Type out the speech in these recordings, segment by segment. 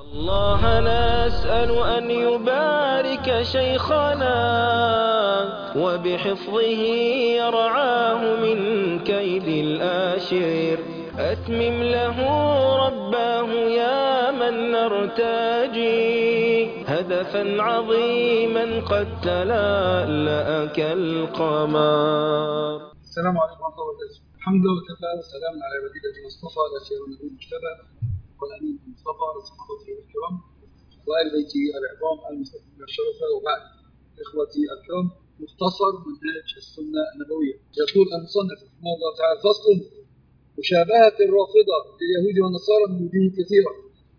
الله نسأل أن يبارك شيخنا وبحفظه يرعاه من كيد الآشر. أتمم له رباه يا من نرتجي هدفا عظيما قد تلألأ كالقمر. السلام عليكم ورحمة الله وبركاته. الحمد لله وكفى والسلام على عباده المصطفى لا سيما النبي المجتبى والأمين المصطفى لصحابته الكرام وآل بيته العظام المستقيمين الشرفاء. وبعد إخوتي الكرام، مختصر منهاج السنة النبوية. يقول المصنف رحمه الله تعالى: فصل: مشابهة الرافضة لليهود والنصارى من وجوه كثيرة.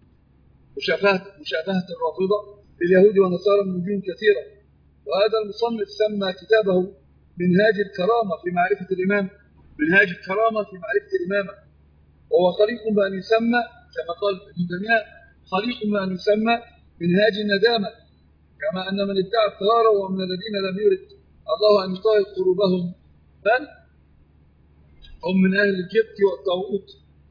مشابهة الرافضة لليهود والنصارى من وجوه كثيرة. وهذا المصنف سمى كتابه منهاج الكرامة في معرفة الإمام، منهاج الكرامة في معرفة الإمامة. وهو خليق بأن يسمى كما قال ابن تيمية خليق بأن يسمى منهاج الندامة، كما أن من ادعى الطهارة ومن الذين لم يرد الله أن يطهر قلوبهم بل هم من أهل الجبت والطاغوت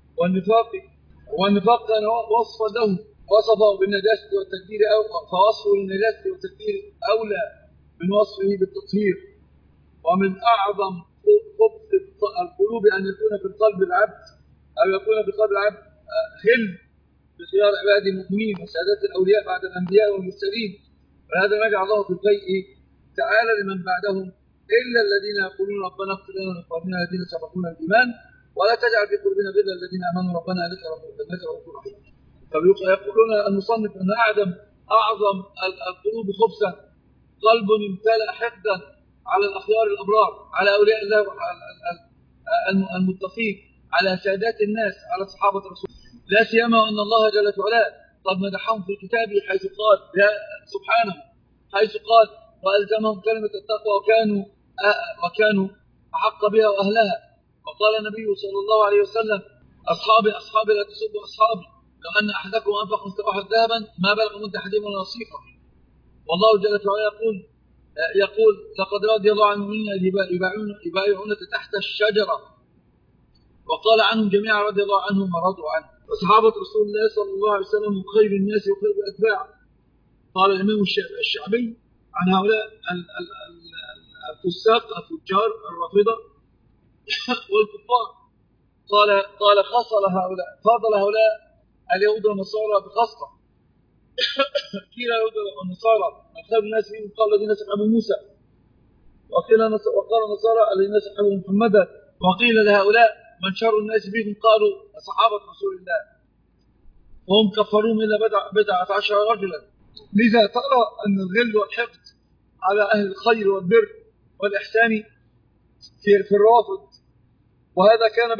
والنفاق كان وصفا له، وصفه بالنجاسة والتكبير فوصفه للنجاسة والتكبير أولى من وصفه بالتطهير. ومن أعظم خبث القلوب أن يكون في قلب العبد أو يكون في قلب العبد غل بخيار عباد المؤمنين وسادات الأولياء بعد الأنبياء والمرسلين. وهذا ما جعل الله في البيء تعالى لمن بعدهم إلا الذين يقولون ربنا اغفر لنا ولإخواننا الذين سبقونا بالإيمان ولا تجعل في قلوبنا غلا للذين آمنوا ربنا إنك رؤوف رحيم. فيقولون المصنف أن أعظم القلوب خبثا قلب امتلأ حقدا على الأخيار الأبرار، على أولياء الله المتقين، على سادات الناس، على صحابة رسول الله، لا سيما أن الله جل وعلا قد مدحهم في كتابه حيث قال سبحانه وألزمهم كلمة التقوى وكانوا أحق بها وأهلها. وقال النبي صلى الله عليه وسلم: أصحابي لا تسبوا أصحابي، لو أن أحدكم أنفق مثل أحد ذهبا ما بلغ مد أحدهم ولا نصيفه. والله جل وعلا يقول: لقد رضي الله عن المؤمنين يبايعونك تحت الشجرة. وقال عنهم جميعا رضي الله عنهم ورضوا عنه. وصحابة رسول الله صلى الله عليه وسلم هم خير الناس وخير الأتباع. قال الإمام الشعبي عن هؤلاء الفساق الفجار الرافضة والكفار، قال فضل هؤلاء اليهود والنصارى بخاصة. قيل اليهود والنصارى من خير الناس فيهم قال الذين سحبوا موسى، وقال النصارى الذين سحبوا محمدا، وقيل لهؤلاء من شر الناس فيهم قالوا صحابة رسول الله، وهم كفروا إلا 11 رجلا. لذا ترى أن الغل والحقد على أهل الخير والبر والإحسان في الرافض، وهذا كان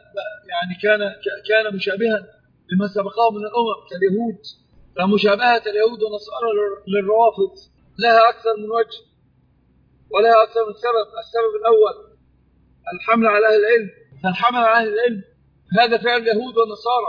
كان مشابها لما سبقه من الأمم كاليهود. فمشابهة اليهود والنصارى للروافض لها أكثر من وجه ولها أكثر من سبب. السبب الأول الحمل على أهل العلم، فالحمل على أهل العلم هذا فعل اليهود والنصارى،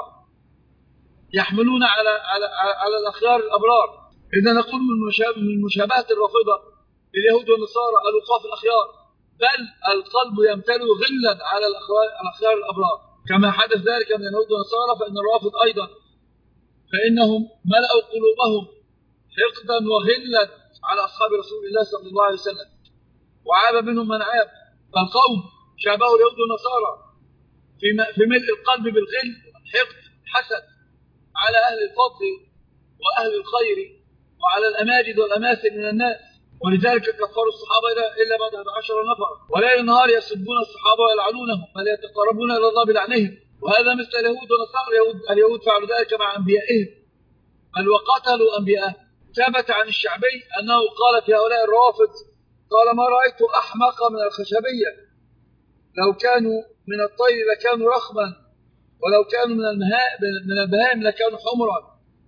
يحملون على الأخيار الأبرار. إذا نقول من مشابهة الرافضة لليهود والنصارى الوقوف الأخيار، بل القلب يمتلئ غلا على الأخيار الأبرار كما حدث ذلك من اليهود والنصارى. فإن الرافض أيضا فإنهم ملأوا قلوبهم حقدا وغلا على أصحاب رسول الله صلى الله عليه وسلم، وعاب منهم من عاب. فالقوم شابهوا اليهود والنصارى في ملء القلب بالغل والحقد حسد على أهل الفضل وأهل الخير وعلى الأماجد والأماثل من الناس، ولذلك كفروا الصحابة إلا بعد 11 نفر، وليل نهار يسبون الصحابة ويلعنونهم بل يتقربون إلى الله بلعنهم. وهذا مثل اليهود والنصارى. اليهود فعلوا ذلك مع أنبيائهم بل وقتلوا أنبياءهم. ثبت عن الشعبي أنه قال في هؤلاء الروافض: قال ما رأيت أحمق من الخشبية، لو كانوا من الطير لكانوا رخما، ولو كانوا من البهائم لكانوا حمرا.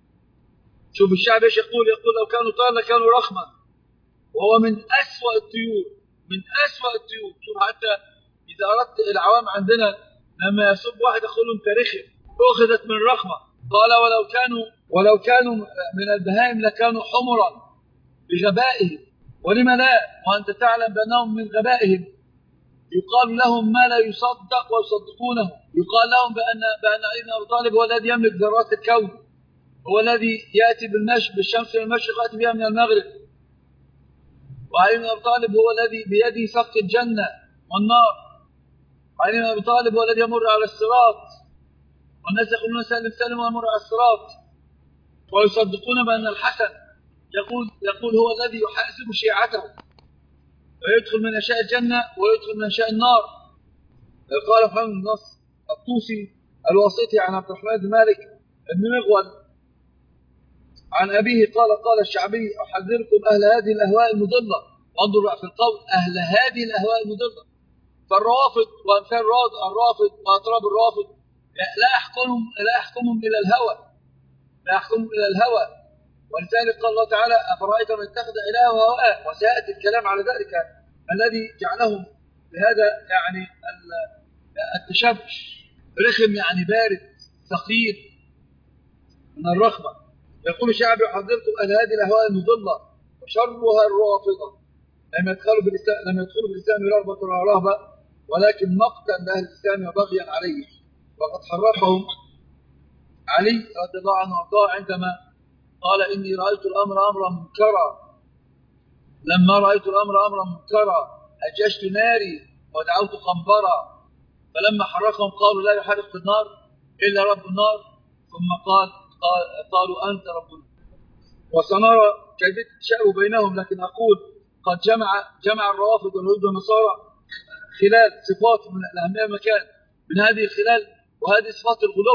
شوف الشعب ايش يقول لو كانوا طير لكانوا رخما، وهو من أسوأ الطيور. شوف حتى إذا أردت العوام عندنا لما يسب واحد يقول له انت رخم، أخذت من الرخمة. قال ولو كانوا من البهائم لكانوا حمرا بغبائهم. ولما لا وأنت تعلم بأنهم من غبائهم يقال لهم ما لا يصدق ويصدقونه. يقال لهم بأن علي بن أبي طالب هو الذي يملك ذرات الكون، هو الذي يأتي بالشمس من المشرق يأتي بها من المغرب. وعلي بن أبي طالب هو الذي بيده سق الجنة والنار. وعلي بن أبي طالب هو الذي يمر على الصراط والناس يقولون سلم سلم ويمر على الصراط، ويصدقون بأن الحسن يقول هو الذي يحاسب شيعته ويدخل من أشياء الجنة ويدخل من أشياء النار. قال محمد بن نصر الطوسي الواسطي عن عبد الرحمن بن مالك بن مغول عن أبيه قال الشعبي أحذركم أهل هذه الأهواء المضلة. وانظر بقى في القول أهل هذه الأهواء المضلة. فالروافض وأمثال الرافض وأطراب الرافض لا يحكمهم إلى الهوى. ولذلك قال الله تعالى أفرأيت من اتخذ إلهه هواه. وسيأتي الكلام على ذلك الذي جعلهم بهذا يعني التشبش رخم، يعني بارد ثقيل من الرخمة. يقول الشعبي يحذركم أهل هذه الأهواء المضلة وشرها الرافضة. لم يدخلوا بالإسلام رغبة ولا رهبة، ولكن مقتا لأهل الإسلام وبغيا عليه. وقد حرفهم علي رضي الله عنه وارضاه عندما قال إني رأيت الأمر أمرا منكرا. لما رأيت الأمر أمرا منكرا أججت ناري ودعوت قنبرا. فلما حرقهم قالوا لا يحرق في النار إلا رب النار. ثم قالوا أنت رب النار. وسنرى كيفية التشابه بينهم، لكن أقول قد جمع الروافض واليهود والنصارى خلال صفات من الأهمية مكان من هذه الخلال، وهذه صفات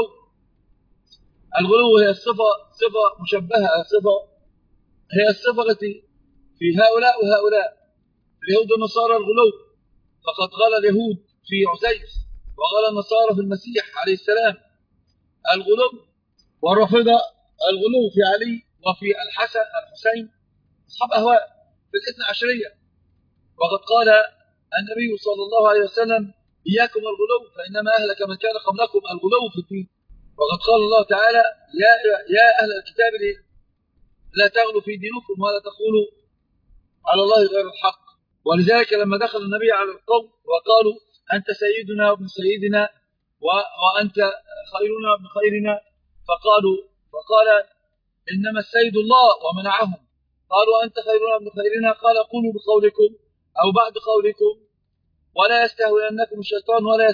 الغلو هي صفة مشبهة، هي الصفة التي في هؤلاء وهؤلاء. اليهود والنصارى الغلو، فقد غلا اليهود في عزيز وغلا النصارى في المسيح عليه السلام الغلو. والرافضة الغلو في علي وفي الحسين أصحاب أهواء في الإثنى عشرية. وقد قال النبي صلى الله عليه وسلم إياكم الغلو فإنما أهلك من كان قبلكم الغلو في الدين. وقد قال الله تعالى يا أهل الكتاب لا تغلوا في دينكم ولا تقولوا على الله غير الحق. ولذلك لما دخل النبي على القوم وقالوا أنت سيدنا وابن سيدنا وأنت خيرنا وابن خيرنا، فقال إنما السيد الله ومنعهم. قالوا أنت خيرنا وابن خيرنا، قال قولوا بقولكم أو بعد قولكم ولا يستهوينكم الشيطان ولا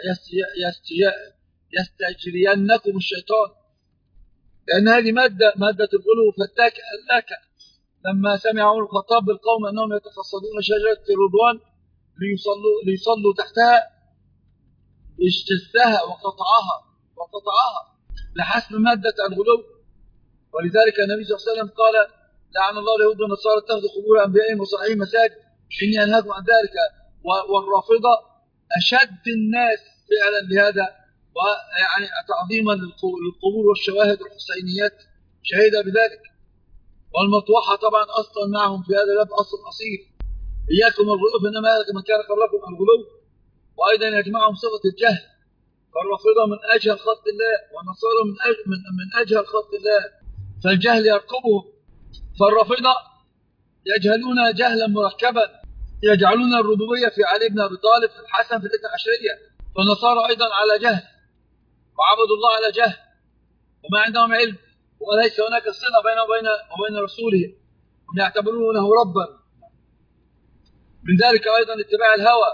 يستجرينكم الشيطان. لأن هذه مادة الغلو فتاك ألاك. لما سمع عمر الخطاب بالقوم أنهم يتقصدون شجرة الرضوان ليصلوا تحتها اجتثها وقطعها لحسب مادة الغلو. ولذلك النبي صلى الله عليه وسلم قال لعن الله اليهود والنصارى اتخذوا قبور أنبيائهم وصالحين مساجد. إني أنهاكم عن ذلك. والرافضة أشد الناس فعلا بهذا، ويعني تعظيما للقبور والشواهد والحسينيات شهيدة بذلك. والمطوحة طبعا أصلا معهم في هذا الباب أصل أصيل. إياكم الغلو فإنما أهلك من كان قبلكم الغلو. وأيضا يجمعهم صفة الجهل. فالرافضة من أجهل خلق الله والنصارى من أجهل خلق الله، فالجهل يركبهم. فالرافضة يجهلون جهلا مركبا، يجعلون الربوبية في علي بن أبي طالب في الحسن في الاثنى عشرية. فالنصارى أيضا على جهل وعبدوا الله على جهل وما عندهم علم، وليس هناك صلة بينه وبين رسوله، هم يعتبرونه ربا. من ذلك أيضا اتباع الهوى.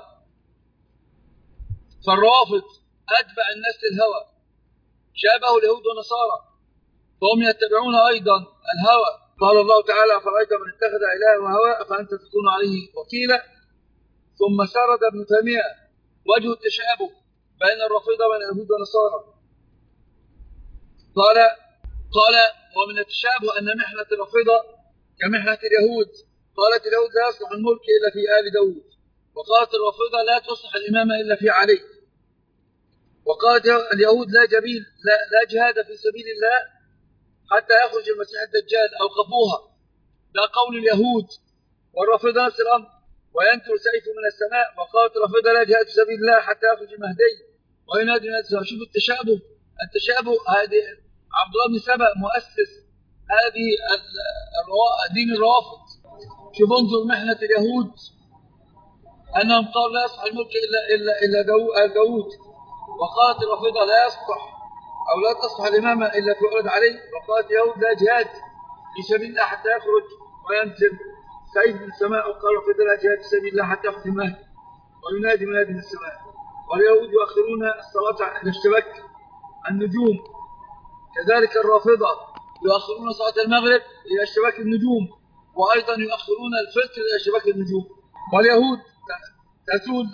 فالروافض أتبع الناس للهوى، شابهوا اليهود والنصارى، فهم يتبعون أيضا الهوى. قال الله تعالى أفرأيت من اتخذ إلهه هواه أفأنت تكون عليه وكيلا. ثم سرد ابن تيمية وجه التشابه بين الرافضة وبين اليهود والنصارى. قال ومن التشابه أن محنة الرافضة كمحنة اليهود. قالت اليهود لا يصلح الملك إلا في آل داود، وقالت الرافضة لا تصلح الإمامة إلا في علي. وقالت اليهود لا جهاد في سبيل الله حتى يخرج المسيح الدجال أوقفوها. ده قول اليهود. والرافضة نفس الأمر وينزل سيف من السماء. وقالت الرافضة لا جهاد في سبيل الله حتى يخرج المهدي وينادي الناس. شوفوا التشابه. هذه عبد الله بن سبأ مؤسس هذه دين الروافض. شوف انظر محنة اليهود أنهم قالوا لا يصلح الملك إلا داود. وقالت الرافضة لا يصلح أو لا تصلح الإمامة إلا في ولد علي. وقالت اليهود لا جهاد في سبيل الله حتى يخرج وينزل سيف من السماء، وقال في لا جهاد في سبيل الله حتى يختم مهدي وينادي منادي من السماء. واليهود يؤخرون الصلاة عند اشتباك النجوم، كذلك الرافضة يؤخرون صلاة المغرب إلى اشتباك النجوم، وأيضا يؤخرون الفطر إلى اشتباك النجوم. واليهود تزول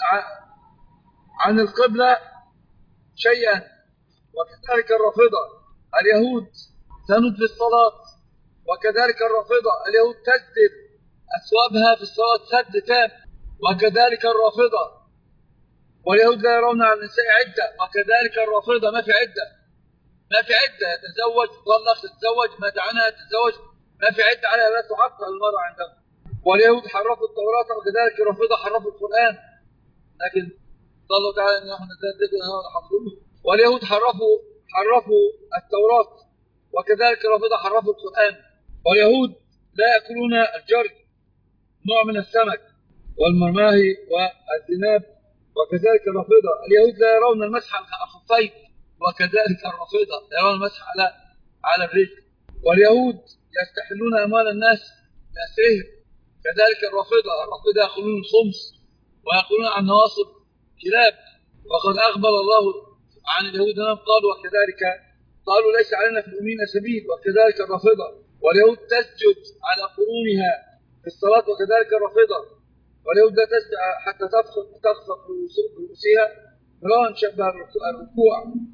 عن القبلة شيئا، وكذلك الرافضة. اليهود تند في الصلاة، وكذلك الرافضة. اليهود تسدد أثوابها في الصلاة سد تام، وكذلك الرافضة. واليهود لا يرون على النساء عدة، وكذلك الرافضة ما في عدة، ما في عدة. يتزوج تطلق، تتزوج ما دعانا تتزوج، ما في عدة عليها، لا تحق المرأة عندهم. واليهود حرفوا التوراة، وكذلك الرافضة حرفوا القرآن، لكن قالوا تعالى ان نحن نذكر حفظوه. واليهود حرفوا التوراة، وكذلك الرافضة حرفوا القرآن. واليهود لا يأكلون الجرد، نوع من السمك، والمرماهي والذناب، وكذلك الرافضة. اليهود لا يرون المسح على الخفين، وكذلك الرافضة لا يرون المسح على الرجل. واليهود يستحلون أموال الناس بأسرهم، كذلك الرافضة يأخذون الخمس ويأكلون عن نواصب كلاب. وقد أخبر الله عن اليهود قالوا وكذلك قالوا ليس علينا في الأمين سبيل، وكذلك الرافضة. واليهود تسجد على قرونها في الصلاة، وكذلك الرافضة. واليهود لا تسجد حتى تخفق رؤوسها مراء شبه الركوع،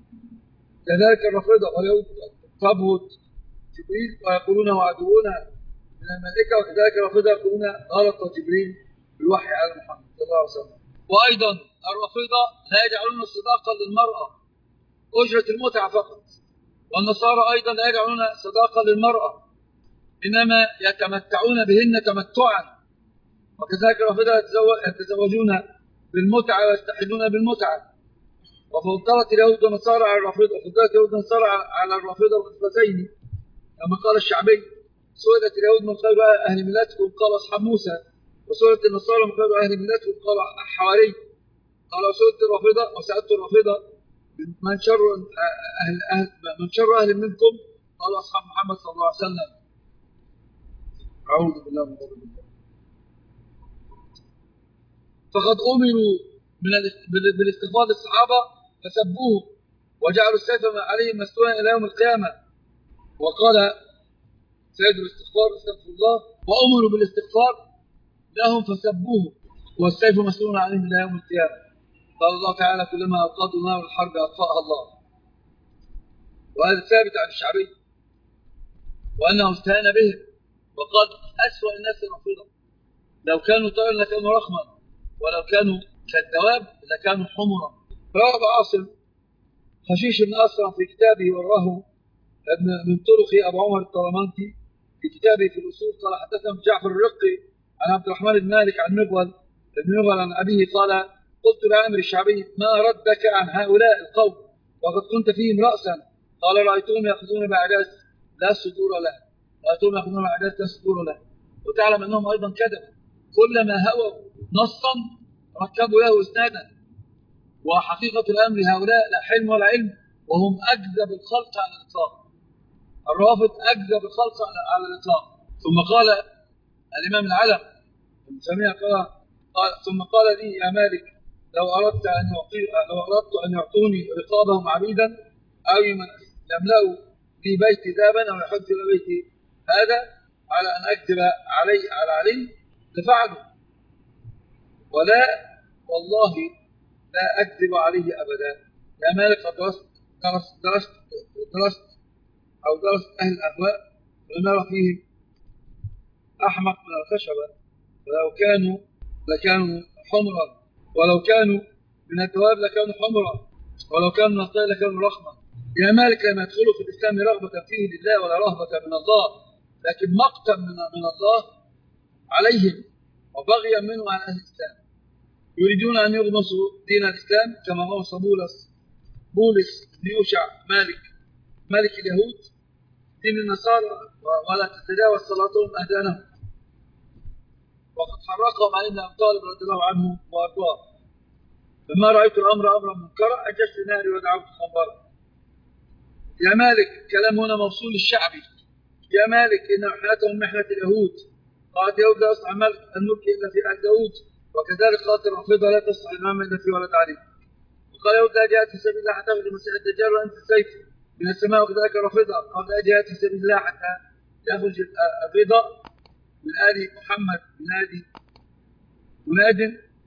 كذلك الرافضة. واليهود تبهت جبريل ويقولون وعدونا من الملائكة، وكذلك الرافضة يقولون غلط جبريل بالوحي على محمد صلى الله عليه وسلم. وأيضا الرافضة لا يجعلون الصداقة للمرأة أجرة المتعة فقط، والنصارى أيضا لا يجعلون صداقة للمرأة، إنما يتمتعون بهن تمتعا. وكذلك الرافضة يتزوجون بالمتعة ويستحلون بالمتعة. وفضلت اليهود والنصارى على الرافضة، وفضلت اليهود والنصارى على الرافضة الخصلتين، كما قال الشعبي سئلت اليهود من خير أهل ملتكم قال أصحاب موسى، وسئلت النصارى من خير أهل ملتكم قال حواري. قال وسئلت الرافضة وسألت الرافضة من شر أهل منكم قال أصحاب محمد صلى الله عليه وسلم. أعوذ بالله من غضب الله. فقد أمروا بالاستغفار للصحابة فسبوه وجعلوا السيف عليهم مسؤولا إلى يوم القيامة. وقال سيد الاستغفار استغفر الله، وأمروا بالاستغفار لهم فسبوه والسيف مسؤول عليهم إلى يوم القيامة. قال الله تعالى كلما أوقدوا نار الحرب أطفأها الله. وهذا ثابت عن الشعبي، وأنه استهان بهم وقال أسوأ الناس الرافضة، لو كانوا طيرا لكانوا رخما، ولو كانوا كالدواب لكانوا حمرا. روى أبو عاصم خشيش بن أسرم في كتابه وراه من طرق أبو عمر الطرمانكي في كتابه في الأصول قال حدثنا جعفر الرقي عن عبد الرحمن بن مالك عن مغول عن أبيه قال قلت لعامر الشعبي ما ردك عن هؤلاء القوم وقد كنت فيهم رأسا؟ قال رأيتهم يأخذون بأعجاز لا صدور له، رأيتهم يأخذون بأعجاز لا صدور له. وتعلم أنهم أيضا كذبوا، كلما هووا نصا ركبوا له إسنادا. وحقيقة الأمر هؤلاء لا حلم ولا علم، وهم أكذب الخلق على الإطلاق. الرافض أكذب الخلق على الإطلاق. ثم قال الإمام العلم ثم قال لي يا مالك لو أردت أن يعطوني رقابهم عبيدا أو يملأوا في بيتي ذهبا أو يحج إلى بيتي هذا على أن أكذب على علي لفعلوا، ولا والله لا أكذب عليه أبدا. يا مالك قد درست أهل الأهواء ونرى فيهم أحمق من الخشبة، لكانوا حمرا، ولو كانوا من الدواب لكانوا حمرا، ولو كانوا من الطير لكانوا رخما. يا مالك لم يدخلوا في الإسلام رغبة فيه لله ولا رهبة من الله، لكن مقتا من الله عليهم وبغيا منه عن أهل الإسلام. يريدون أن يغمصوا دين الإسلام كما غمص بولس بن يوشع ملك اليهود دين النصارى، ولا تتجاوز صلاتهم أذانهم. وقد حرقهم علي بن أبي طالب رضي الله عنه وأرضاه. لما رأيت الأمر أمرا منكرا أججت ناري ودعوت خمرا. يا مالك، كلام هنا موصول للشعبي، يا مالك إن محنتهم محنة اليهود، قالت يهود لا يصلح الملك إلا في آل داود، وكذلك قالت الرافضة لا تصلح الإمامة إلا في ولد علي. وقال يهود لا جهاد في سبيل الله حتى يأخذ المسيح الدجال وأنت السيف من السماء، وكذلك الرافضة قال لا جهاد في سبيل الله حتى يخرج الرضا من آل محمد مناد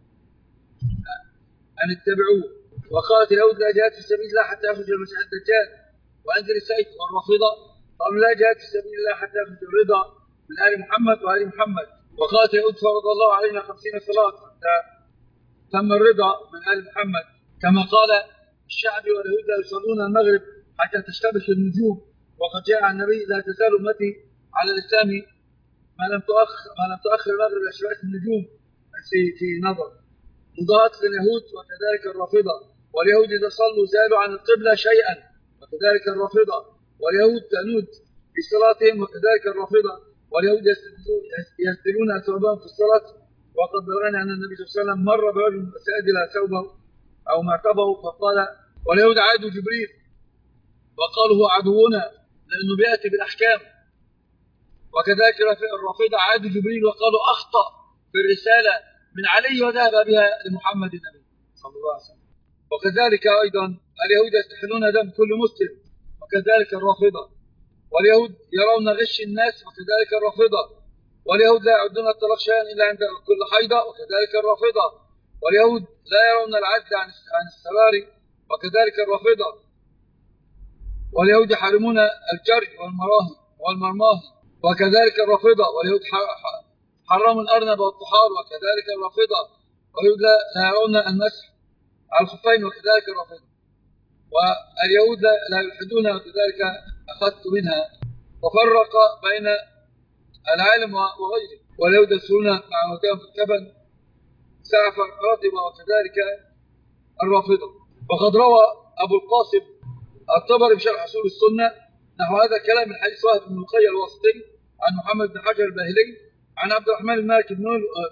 أن اتبعوه. وقالت اليهود لا جهاد في سبيل الله حتى يخرج المسيح الدجال وأنزل السيف. والرافضة قالوا لا جهاد في سبيل الله حتى يخرج الرضا من آل محمد وآل محمد. وقالت اليهود فرض الله علينا 50 صلاة حتى تم الرضا من آل محمد، كما قال الشعب واليهود لا يصلون المغرب حتى تشتبك النجوم، وقد جاء عن النبي لا تزال أمتي على الإسلام ما لم تؤخر المغرب إلى شبكة النجوم في نظر مضاءة لليهود. وكذلك الرافضة واليهود إذا صلوا زالوا عن القبلة شيئا، وكذلك الرافضة واليهود تنود في صلاتهم، وكذلك الرافضة واليهود يسدلون ثوبهم في الصلاة. وقد بلغنا أن النبي صلى الله عليه وسلم مر برجل فسادل ثوبه أو مرتبه فقال واليهود عادوا جبريل وقالوا هو عدونا لأنه بيأتي بالأحكام. وكذلك الرافضة عادوا جبريل وقالوا أخطأ في الرسالة من علي وذهب بها لمحمد النبي صلى الله عليه وسلم. وكذلك أيضا اليهود يستحلون دم كل مسلم، وكذلك الرافضة واليهود يرون غش الناس، وكذلك الرافضة واليهود لا يعدون الطلاق شيئا إلا عند كل حيضة، وكذلك الرافضة واليهود لا يرون العدل عن السراري، وكذلك الرافضة واليهود يحرمون الجري والمرماهي، وكذلك الرافضة واليهود حرموا الأرنب والطحال، وكذلك الرافضة واليهود لا يرون المسح على الخفين، وكذلك الرافضة واليهود لا يلحدون، وكذلك أخذت منها. وفرق بين العالم وغيره، واليهود يسرون مع موتاهم في الكفن سعفا رطبا، وكذلك الرافضة. وقد روى أبو القاسم الطبري بشرح أصول السنة نحو هذا الكلام من حديث وهب بن مخيل الواسطي عن محمد بن حجر الباهلي عن عبد الرحمن بن مالك بن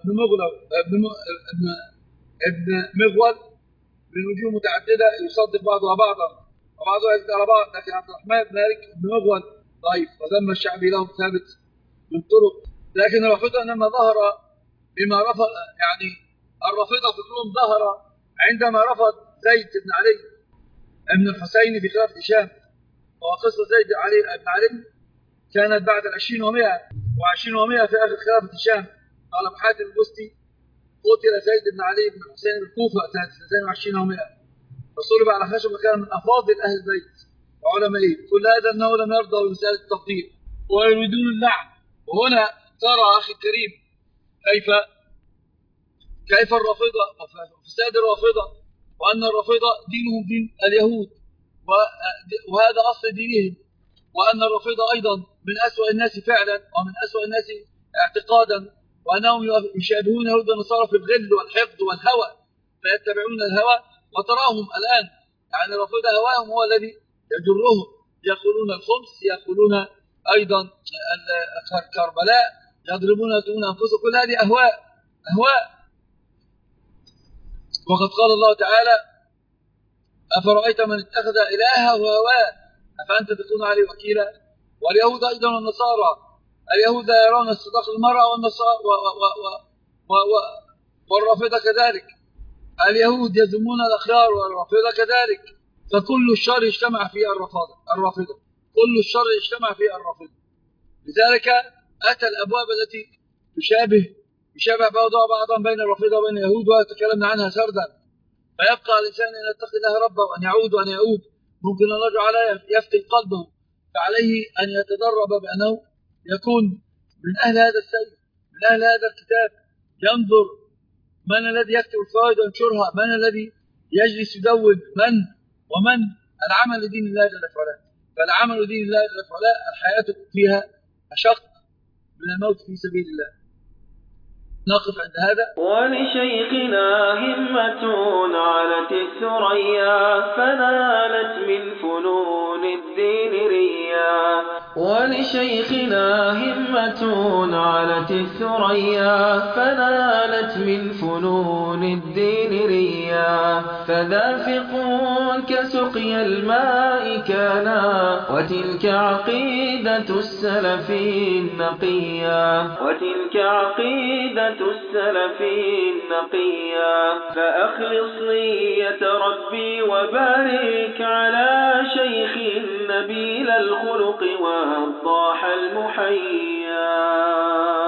مغول بوجوه متعددة يصدق بعضها بعضا وبعضها يزيد على بعض، لكن عبد الرحمن بن مالك بن مغول ضعيف وذم الشعبي له ثابت من طرق. لكن الرافضة إنما ظهر بما رفض، يعني الرافضة فكرهم ظهر عندما رفض زيد بن علي ابن الحسين في خلافة هشام. وقصة زيد بن علي كانت بعد 20 و100 في آخر خلافة هشام. قال أبو حاتم البستي قتل زيد بن علي بن الحسين بالكوفة سنة 22 و100 وصلب على خشب، وكان من أفاضل أهل البيت وعلمائه. كل هذا أنه لم يرضى برسالة التفضيل ويريدون اللعن. وهنا ترى أخي الكريم كيف الرافضة وفساد الرافضة، وأن الرافضة دينهم دين اليهود وهذا أصل دينهم، وأن الرافضة أيضا من أسوأ الناس فعلا ومن أسوأ الناس اعتقادا، وأنهم يشابهون يهود النصارى في الغل والحقد والهوى فيتبعون الهوى. وتراهم الآن يعني الرافضة هواهم هو الذي يجرهم، يأكلون الخبز، يأكلون أيضا كربلاء، يضربون يقتلون أنفسهم، كل هذه أهواء. وقد قال الله تعالى أفرأيت من اتخذ إلهه هواه أفأنت تكون عليه وكيلا. واليهود أيضا والنصارى، اليهود لا يرون الصداق للمرأة والرافضة كذلك. اليهود يذمون الأخيار والرافضة كذلك. فكل الشر يجتمع في الرافضة، كل الشر يجتمع في الرافضة. لذلك أتى الأبواب التي يشابه بعضا بين الرافضة وبين اليهود وتكلمنا عنها سردا. فيبقى الإنسان أن يتقي الله ربه وأن يعود ممكن أن الله تعالى يفتن قلبه، فعليه أن يتدرب بأنه يكون من أهل هذا السير، من أهل هذا الكتاب، ينظر من الذي يكتب الفوائد وينشرها، من الذي يجلس يدون، ومن العمل لدين الله جل وعلا. فالعمل لدين الله جل وعلا الحياة فيها أشق من الموت في سبيل الله. نقف عند هذا. ولشيخنا همة علت الثريا فنالت من فنون الدين ريا. ولشيخنا همة علت الثريا فنالت من فنون الدين ريا. نقيا فدافق كسقي الماء كانا وتلك عقيدة السلف النقيا فأخلص نية ربي وبارك على شيخ نبيل الخلق وضاح المحيا